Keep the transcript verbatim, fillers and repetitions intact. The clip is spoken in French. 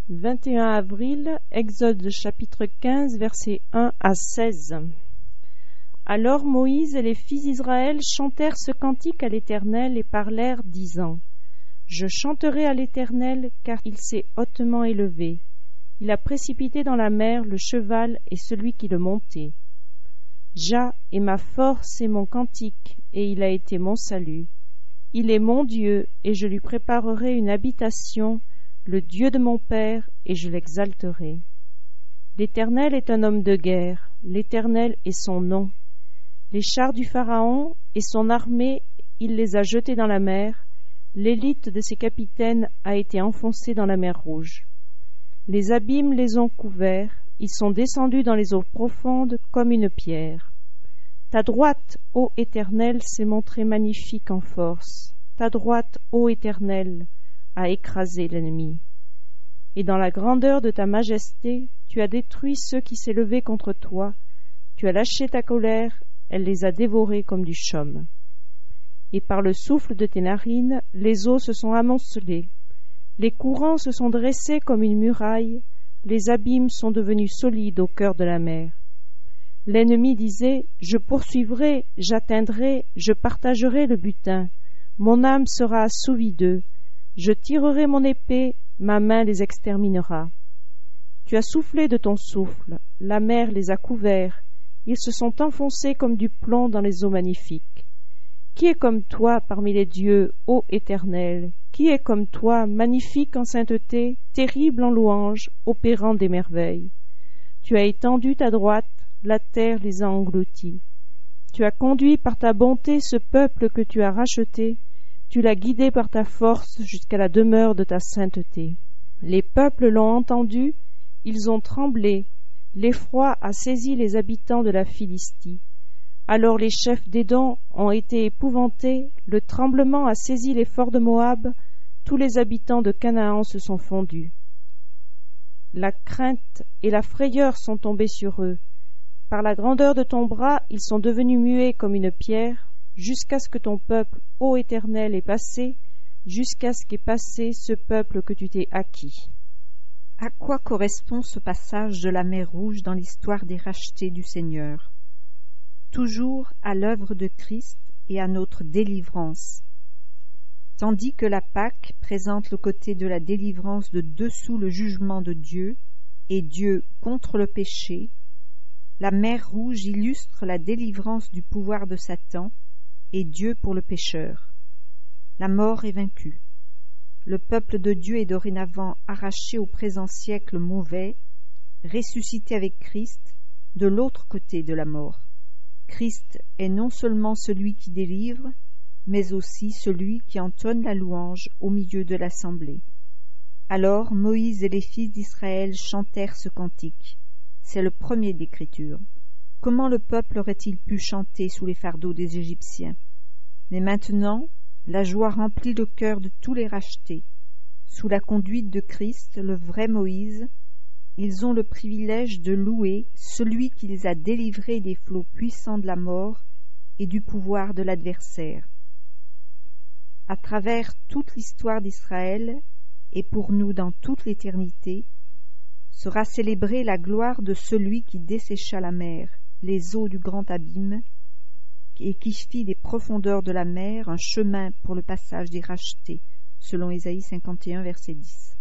vingt et un avril, Exode chapitre quinze, versets un à seize. Alors Moïse et les fils d'Israël chantèrent ce cantique à l'Éternel et parlèrent, disant : Je chanterai à l'Éternel, car il s'est hautement élevé. Il a précipité dans la mer le cheval et celui qui le montait. Jah est ma force et mon cantique, et il a été mon salut. Il est mon Dieu, et je lui préparerai une habitation, le Dieu de mon père, et je l'exalterai. L'Éternel est un homme de guerre, l'Éternel est son nom. Les chars du Pharaon et son armée, il les a jetés dans la mer, l'élite de ses capitaines a été enfoncée dans la mer Rouge. Les abîmes les ont couverts, ils sont descendus dans les eaux profondes comme une pierre. Ta droite, ô Éternel, s'est montrée magnifique en force. Ta droite, ô Éternel, a écrasé l'ennemi. Et dans la grandeur de ta majesté, tu as détruit ceux qui s'élevaient contre toi. Tu as lâché ta colère, elle les a dévorés comme du chaume. Et par le souffle de tes narines, les eaux se sont amoncelées. Les courants se sont dressés comme une muraille, les abîmes sont devenus solides au cœur de la mer. L'ennemi disait : Je poursuivrai, j'atteindrai, je partagerai le butin. Mon âme sera assouvie d'eux. Je tirerai mon épée, ma main les exterminera. Tu as soufflé de ton souffle, la mer les a couverts, ils se sont enfoncés comme du plomb dans les eaux magnifiques. Qui est comme toi parmi les dieux, ô Éternel ? Qui est comme toi, magnifique en sainteté, terrible en louange, opérant des merveilles ? Tu as étendu ta droite, la terre les a engloutis. Tu as conduit par ta bonté ce peuple que tu as racheté, tu l'as guidé par ta force jusqu'à la demeure de ta sainteté. Les peuples l'ont entendu, ils ont tremblé, l'effroi a saisi les habitants de la Philistie. Alors les chefs d'Édom ont été épouvantés, le tremblement a saisi les forts de Moab, tous les habitants de Canaan se sont fondus. La crainte et la frayeur sont tombées sur eux. Par la grandeur de ton bras, ils sont devenus muets comme une pierre, jusqu'à ce que ton peuple, ô Éternel, est passé, jusqu'à ce qu'est passé ce peuple que tu t'es acquis. À quoi correspond ce passage de la mer Rouge dans l'histoire des rachetés du Seigneur ? Toujours à l'œuvre de Christ et à notre délivrance. Tandis que la Pâque présente le côté de la délivrance de dessous le jugement de Dieu et Dieu contre le péché, la mer Rouge illustre la délivrance du pouvoir de Satan et Dieu pour le pécheur. La mort est vaincue. Le peuple de Dieu est dorénavant arraché au présent siècle mauvais, ressuscité avec Christ de l'autre côté de la mort. Christ est non seulement celui qui délivre, mais aussi celui qui entonne la louange au milieu de l'assemblée. Alors Moïse et les fils d'Israël chantèrent ce cantique. C'est le premier d'Écriture. Comment le peuple aurait-il pu chanter sous les fardeaux des Égyptiens ? Mais maintenant, la joie remplit le cœur de tous les rachetés. Sous la conduite de Christ, le vrai Moïse, ils ont le privilège de louer celui qui les a délivrés des flots puissants de la mort et du pouvoir de l'adversaire. À travers toute l'histoire d'Israël, et pour nous dans toute l'éternité, sera célébrée la gloire de celui qui dessécha la mer, les eaux du grand abîme, et qui fit des profondeurs de la mer un chemin pour le passage des rachetés, selon Ésaïe cinquante et un, verset dix.